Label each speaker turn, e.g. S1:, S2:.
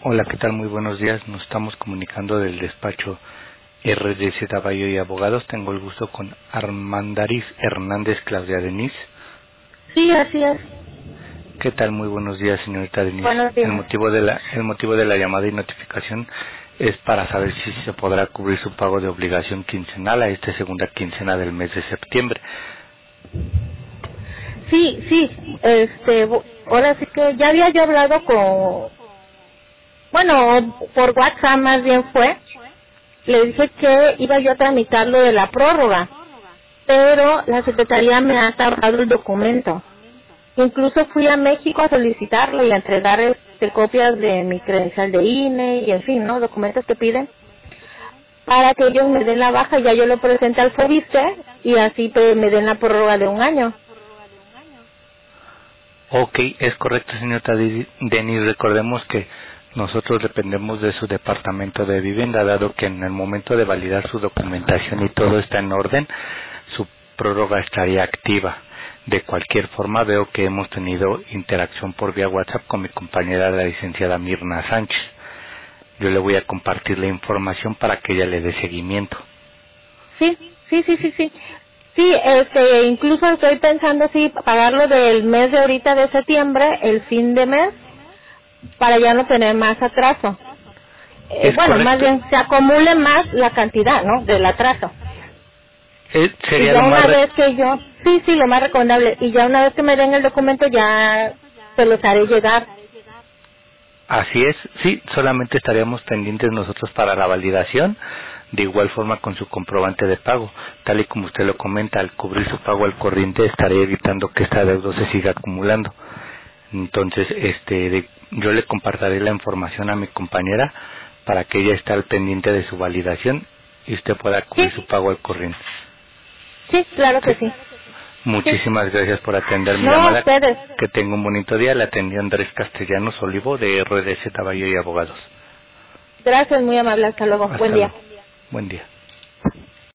S1: Hola, ¿qué tal? Muy buenos días. Nos estamos comunicando del despacho RDZ Bayo y Abogados. Tengo el gusto con Armandaris Hernández Claudia Denise.
S2: Sí, así es.
S1: ¿Qué tal? Muy buenos días, señorita Denise.
S2: Buenos
S1: El
S2: días.
S1: motivo de la llamada y notificación es para saber si se podrá cubrir su pago de obligación quincenal a esta segunda quincena del mes de septiembre.
S2: Sí, ahora sí que ya había yo hablado por WhatsApp más bien fue, le dije que iba yo a tramitar lo de la prórroga, pero la Secretaría me ha tardado el documento. Incluso fui a México a solicitarlo y a entregar copias de mi credencial de INE y en fin, ¿no? Documentos que piden para que ellos me den la baja, ya yo lo presenté al FOBISTE y así pues, me den la prórroga de 1 año.
S1: Ok, es correcto, señorita Denise. Recordemos que nosotros dependemos de su departamento de vivienda, dado que en el momento de validar su documentación y todo está en orden, su prórroga estaría activa. De cualquier forma, veo que hemos tenido interacción por vía WhatsApp con mi compañera, la licenciada Mirna Sánchez. Yo le voy a compartir la información para que ella le dé seguimiento.
S2: Sí. Sí, incluso estoy pensando pagarlo del mes de ahorita de septiembre, el fin de mes, para ya no tener más atraso. Más bien se acumule más la cantidad, ¿no? Del atraso.
S1: Sería
S2: y ya
S1: lo más
S2: una vez que yo, sí, lo más recomendable, y ya una vez que me den el documento ya se los haré llegar.
S1: Así es, sí, solamente estaríamos pendientes nosotros para la validación, de igual forma con su comprobante de pago. Tal y como usted lo comenta, al cubrir su pago al corriente estaría evitando que esta deuda se siga acumulando. Entonces, yo le compartiré la información a mi compañera para que ella esté al pendiente de su validación y usted pueda cubrir su pago al corriente.
S2: Sí, claro que sí.
S1: Muchísimas gracias por atender mi
S2: No,
S1: llamada.
S2: ustedes.
S1: Que tenga un bonito día. Le atendió Andrés Castellanos Olivo de RDZ Bayo y Abogados.
S2: Gracias, muy amable. Hasta luego. Buen día.
S1: Buen día.